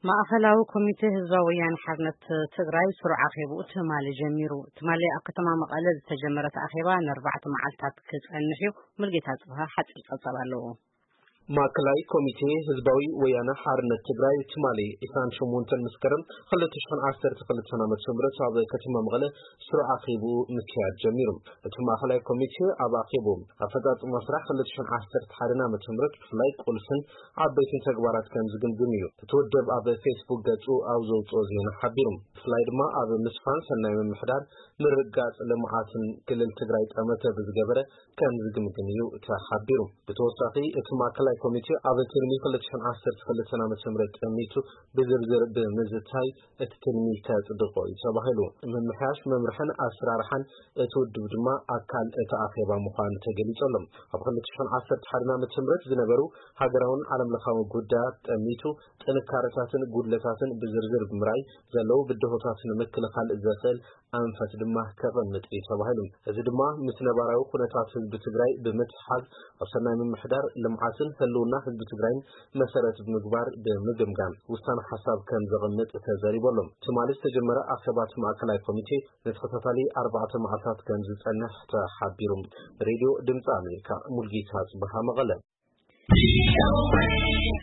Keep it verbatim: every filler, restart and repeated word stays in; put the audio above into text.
ማዕከላዊ ኮሚቴ ህዝባዊ ወያነ ሓርነት ትግራይ ስሩዕ አኼባ ትማሊ ጀሚሩ ትማሊ ኣብ ከተማ መቐለ ዝተጀመረ አኼባ ንኣርባዕተ መዓልታት ክጸንሕ እዩ ሙልጌታ ጽባህ ሓጺር ጸብጻብ ኣለዎ ማዕከላዊ ኮሚቴ ህዝባዊ ወያነ ሓርነት ትግራይ ትማሊ ኢሳን ሸሞንተን መስከረም ሁለት ሺህ ዓሰርተ ክልተ ዓመተ ምህረት ኣብ ከተማ መቐለ ስሩዕ አኼባ ምክያድ ጀሚሩ እቲ ማዕከላዊ ኮሚቴ ኣብ አኼባ ኣፈጻጽሞ ስራሕ ሁለት ሺህ ዓሰርተ ሓደ ዓመተ ምህረት ብፍላይ ቁልፍን ዓበይትን ተግባራት ከም ዝግምግም እዩ እቲ ወደብ ኣብ ፌስቡክ ገጹ ኣብ ዘውፅኦ ዜና ሓቢሩ ብፍላይ ድማ ኣብ ምስፋን ሰናይ ምምሕዳር ምርጋጽ ልምዓትን ክልል ትግራይ ጠመተ ብዝገበረ ከም ዝግምግም እዩ ተሓቢሩ ብተወሳኺ እቲ ማዕከላዊ ኮሚቴ ኣብ ትርሚ ሁለት ሺህ ዓሰርተ ክልተ ዓመተ ምህረት ጠሚቱ ብዝርዝር ብምዝታይ እቲ ትርሚ ከጽድቆ ይተባሂሉ መምሕያሽ መምርሕን ኣሰራርሓን እቲ ውድብ ድማ ኣካል እቲ አኼባ ምዃኑ ተገሊጾሎም ኣብ ሁለት ሺህ ዓሰርተ ሓደ ዓመተ ምህረት ዝነበሩ ሃገራውን ዓለም ለኻዊ ጉዳያት ጠሚቱ ጥንካረታትን ጉድለታትን ብዝርዝር ብምራይ ዘለው ብድሆታትን ምክልኻል ዘኽእል አንፈት ድማ ከቐምጥ ይተባሂሉ እዚ ድማ ምስ ነባራዊ ኩነታት ህዝቢ ትግራይ ብምትሓዝ ኣብ ሰናይ ምምሕዳር ልምዓትን ህልውና ህዝቢ ትግራይ መሰረት ብምግባር ብምግምጋም ውሳነ ሓሳብ ከም ዘቐምጥ ተዘሪቦሎም ትማሊ ዝተጀመረ አኼባት ማዕከላዊ ኮሚቴ ንተኸታታሊ ኣርባዕተ መዓልታት ከም ዝጸንሕ ተሓቢሩ ሬድዮ ድምፂ ኣሜሪካ ሙልጌታ ጽባህ መቐለ